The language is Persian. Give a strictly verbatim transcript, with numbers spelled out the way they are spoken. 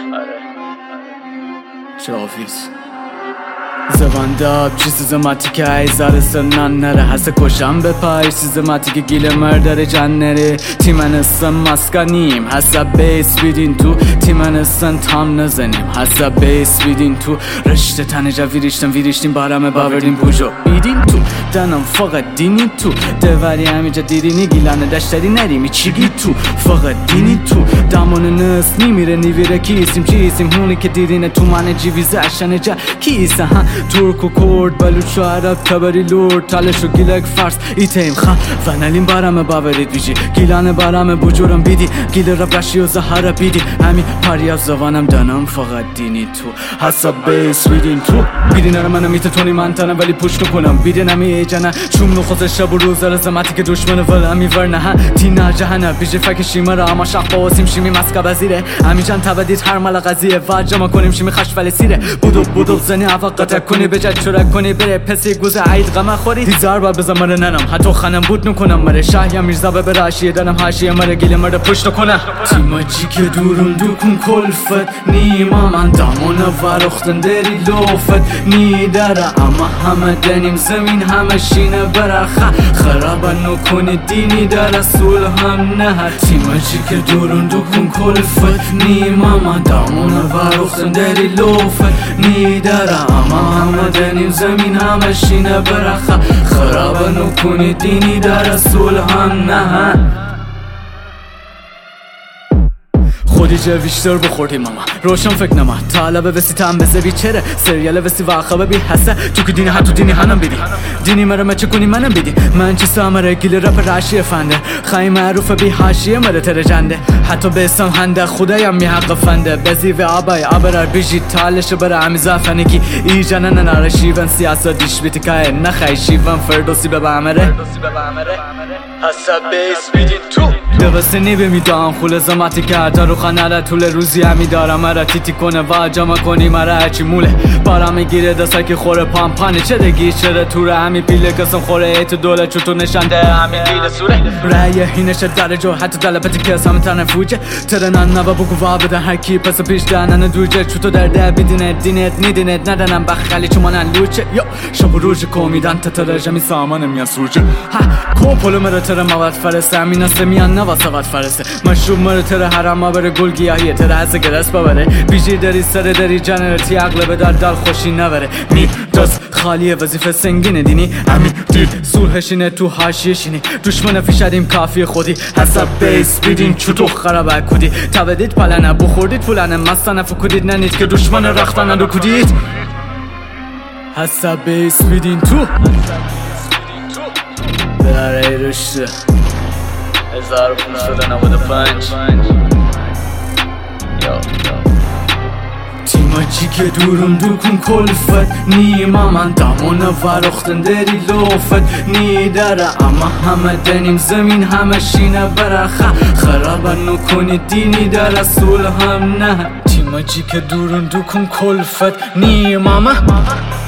چاویز زبانداب چیز زماتی که ایزار سرنان نره حسه کشم به پای چیز زماتی که گیل مردر جن نره تیمن استن مسکنیم حسه بیس بیدین تو تیمن استن تام نزنیم حسه بیس بیدین تو رشته تنه جا ویریشتن ویریشتیم بارمه باوردیم بوجو بیدین تو دنم فقط دینی تو دواری همیجا دیرینی گیلانه دشتری نریمی چیگی تو فقط دینی تو دامون نست نیمیره نیویره کیسیم چیسیم هونی که دیرینه تو من جیویزه اشنه جا کیسه ها ترک و کرد بلوچ و عرب تبری لورد تالش و گیلک فرس ایتیم خوا و نلیم بارم باورید بیجی گیلان بارم بجورم بیدی گیل رب رشی و زهر بیدی همین پریاب زوانم دانم فقط دینی تو حساب بیس بیدین تو بیدین اره منم میته تونی منتنم ولی پشت کنم بیدین همی ایجنه چوم نخوز شب و روز رزمتی که دشمنه ولی همی ورنه ها تینا جهنه بیجی فک شیمه را اما شخ باسیم شیمی مسکه بزیره همی جان تبدید هر مال قضیه واجه کنیم شیمی خش ولی سیره بودو بودو زنی عوقت کنی بجد چرک کنی بره پسی گوزه عید غمه خوری دیزار با بزن مره ننم حتی خانم بود نکنم مره شاه یا میرزا به براشیه دنم حاشیه مره گیل مره پشت کنه تیما چی که دورم دکون کلفت نیما من دامونه ورختن داری لوفت نیداره اما همه دنیم زمین همه شینه برخه خرابه نکنی دینی در رسول هم نه تیما چی که دورم دکون کلفت نیما من دامونه ورختن داری لوفت نیداره اما همه دنیم زمین همه شینه برخه خرابه نکنی دینی در رسول هم نه خودی جه بیشتر بخوردی ماما روشن فکر نما طالبه وسی تام بزه بیچره سریال وسی واقعه بی حسه تو که دینی حتو دینی هنم بیدی دینی مرا مچه کنی منم بیدی من چی سامره گیل رپ راشی فنده خواهی معروف بی حاشیه مره تر جنده حتی بیسان هنده خدایم می حق فنده بزی و آبای آبرار بیجی تالش برا همی زافنگی ای جنن ناره شیون سیاسا دیش بیتی که نخواه شیون فردوسی به بامره حسه بیس بیدی تو دوسته نیبه میدام خول زماتی که تا رو خانه طول روزی همی دارم مرا تیتی کنه و جمع کنی مرا هرچی موله بارا میگیره دسته که خوره پام پانه چه دگی چره توره همی پیله کسم خوره ایت دوله چوتو نشنده همی پیله سوره رایه هینش درجو حتی دلپتی کس همه تنه فوجه ترنان نبا بگو وابده هر کی پس پیش دانن دوجه چوتو درده بیدینت دینت نیدینت ندنم بخالی چومانن لوچه یو شب روژ کومیدن تترجه می سامانم یا سوجه ها کوپولو مرا تر مواد فرسته همین است میان نواسوات فرسته مشروب مرا تر حرم ما بره گل گیاهیه تر حس گرس ببره بیجی داری سر داری جنرتی عقل به در دل خوشی نبره می دست خالیه وظیفه سنگینه دینی همین دید صلحشینه تو حاشیه شینی دشمن فیشدیم کافی خودی حساب بیس بیدین چوتو خرابه کودی تبدید پلنه بخوردید پلنه مستانه فکودید ننید که دشمن رختانه رو کودید حساب بیس بیدین تو برای رشته هزار و پونصد و نود و پنج تیما چی که دورم دکون کلفت نیما من دامونه ورختن داری لوفت نیداره اما همه دنیم زمین همه شینه برخه خرابه نکنی دینی در رسول هم نه تیما چی که دورم دکون کلفت نیما من